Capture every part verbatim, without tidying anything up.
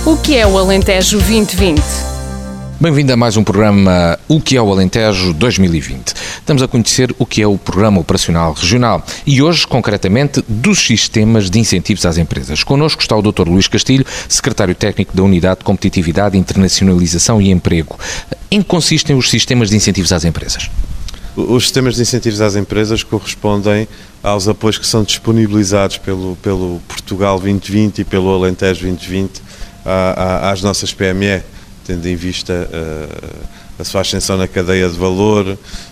O que é o Alentejo vinte vinte? Bem-vindo a mais um programa O que é o Alentejo dois mil e vinte. Estamos a conhecer o que é o Programa Operacional Regional e hoje, concretamente, dos sistemas de incentivos às empresas. Connosco está o doutor Luís Castilho, secretário técnico da Unidade de Competitividade, Internacionalização e Emprego. Em que consistem os sistemas de incentivos às empresas? Os sistemas de incentivos às empresas correspondem aos apoios que são disponibilizados pelo, pelo Portugal vinte vinte e pelo Alentejo vinte vinte à, à, às nossas P M E, tendo em vista uh, a sua ascensão na cadeia de valor,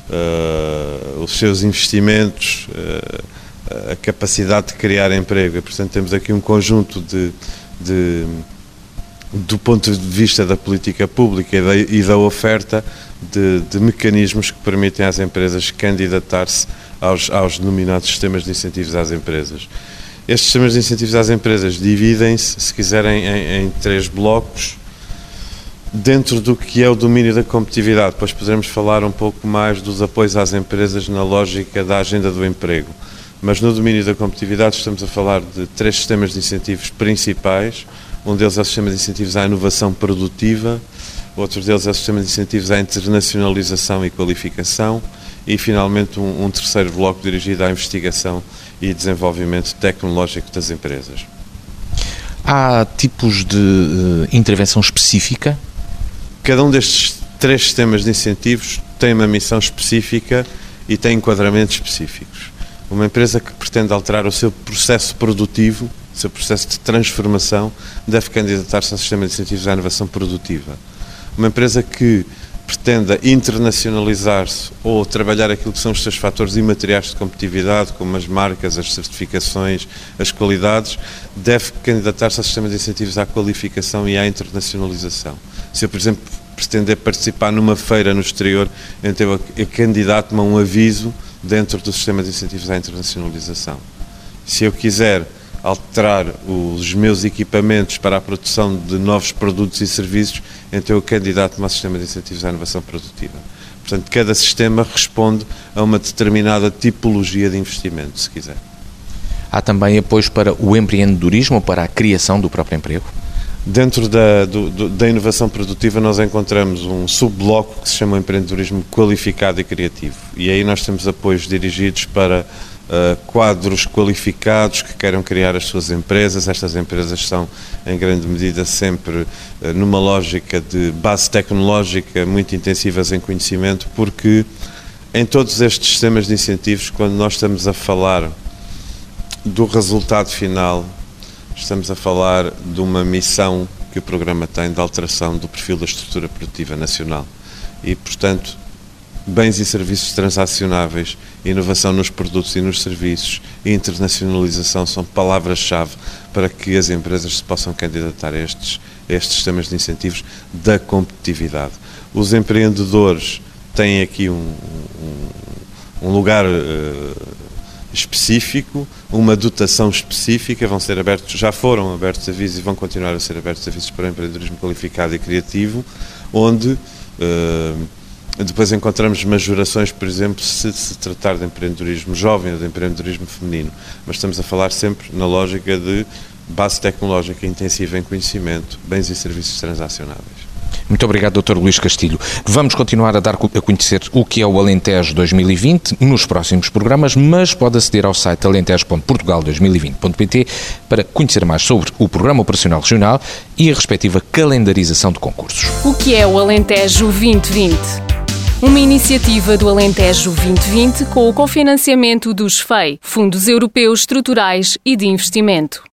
uh, os seus investimentos, uh, a capacidade de criar emprego. E, portanto, temos aqui um conjunto de, de, do ponto de vista da política pública e da, e da oferta, de, de mecanismos que permitem às empresas candidatar-se aos, aos denominados sistemas de incentivos às empresas. Estes sistemas de incentivos às empresas dividem-se, se quiserem, em, em três blocos, dentro do que é o domínio da competitividade. Depois poderemos falar um pouco mais dos apoios às empresas na lógica da agenda do emprego. Mas no domínio da competitividade estamos a falar de três sistemas de incentivos principais. Um deles é o sistema de incentivos à inovação produtiva, outro deles é o sistema de incentivos à internacionalização e qualificação e, finalmente, um, um terceiro bloco dirigido à investigação e desenvolvimento tecnológico das empresas. Há tipos de uh, intervenção específica? Cada um destes três sistemas de incentivos tem uma missão específica e tem enquadramentos específicos. Uma empresa que pretende alterar o seu processo produtivo, o seu processo de transformação, deve candidatar-se ao sistema de incentivos à inovação produtiva. Uma empresa que pretenda internacionalizar-se ou trabalhar aquilo que são os seus fatores imateriais de competitividade, como as marcas, as certificações, as qualidades, deve candidatar-se ao sistema de incentivos à qualificação e à internacionalização. Se eu, por exemplo, pretender participar numa feira no exterior, então eu candidato-me a um aviso dentro do sistema de incentivos à internacionalização. Se eu quiser alterar os meus equipamentos para a produção de novos produtos e serviços, então eu candidato-me ao sistema de incentivos à inovação produtiva. Portanto, cada sistema responde a uma determinada tipologia de investimento, se quiser. Há também apoios para o empreendedorismo ou para a criação do próprio emprego? Dentro da, do, do, da inovação produtiva nós encontramos um subbloco que se chama empreendedorismo qualificado e criativo. E aí nós temos apoios dirigidos para uh, quadros qualificados que queiram criar as suas empresas. Estas empresas são, em grande medida, sempre uh, numa lógica de base tecnológica muito intensivas em conhecimento, porque em todos estes sistemas de incentivos, quando nós estamos a falar do resultado final, estamos a falar de uma missão que o programa tem de alteração do perfil da estrutura produtiva nacional e, portanto, bens e serviços transacionáveis, inovação nos produtos e nos serviços e internacionalização são palavras-chave para que as empresas se possam candidatar a estes, a estes sistemas de incentivos da competitividade. Os empreendedores têm aqui um, um, um lugar uh, específico, uma dotação específica, vão ser abertos, já foram abertos avisos e vão continuar a ser abertos avisos para o empreendedorismo qualificado e criativo, onde uh, depois encontramos majorações, por exemplo, se se tratar de empreendedorismo jovem ou de empreendedorismo feminino, mas estamos a falar sempre na lógica de base tecnológica intensiva em conhecimento, bens e serviços transacionáveis. Muito obrigado, doutor Luís Castilho. Vamos continuar a dar a conhecer o que é o Alentejo dois mil e vinte nos próximos programas, mas pode aceder ao site alentejo ponto portugal dois mil e vinte ponto pt para conhecer mais sobre o Programa Operacional Regional e a respectiva calendarização de concursos. O que é o Alentejo vinte vinte? Uma iniciativa do Alentejo vinte vinte com o cofinanciamento dos F E I, Fundos Europeus Estruturais e de Investimento.